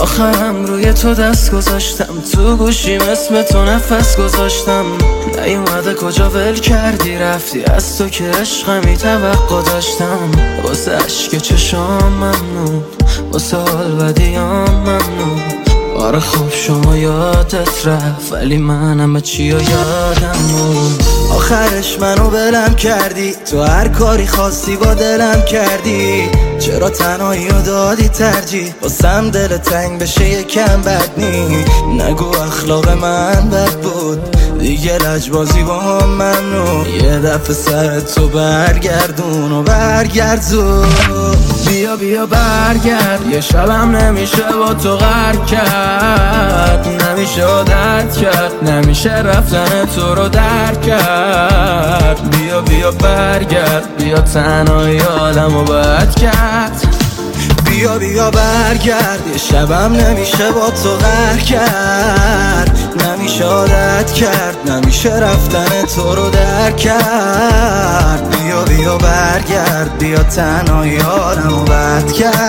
آخرم روی تو دست گذاشتم، تو گوشیم اسم تو نفس گذاشتم. نیومده کجا ول کردی رفتی، از تو که عشقمی توقع داشتم. واسه عشق چشام ممنون، واسه حال بدیام ممنون. آره خب شما یادت رفت ولی من همه چی رو یادم بود. آخرش منو بلم کردی، تو هر کاری خواستی با دلم کردی. چرا تنهایی رو دادی ترجیح، واسم دل تنگ بشه یکم بد نی. نگو اخلاق من بد بود، دیگه لجبازی با هم ممنون. یه دفعه سر تو برگردون و برگرد زود. بیا بیا برگرد، یه شبم نمیشه با تو غرق کرد. نمیشه درد کرد، نمیشه رفتن تو رو درک کرد. بیا بیا برگرد، بیا تنهایی آدمو بد کرد. بیا بیا برگرد، یه شبم نمیشه با تو غرق کرد. نمیشه عادت کرد، نمیشه رفتن تو رو درک کرد. بیا بیا برگرد، بیا تنهایی آدمو بد کرد.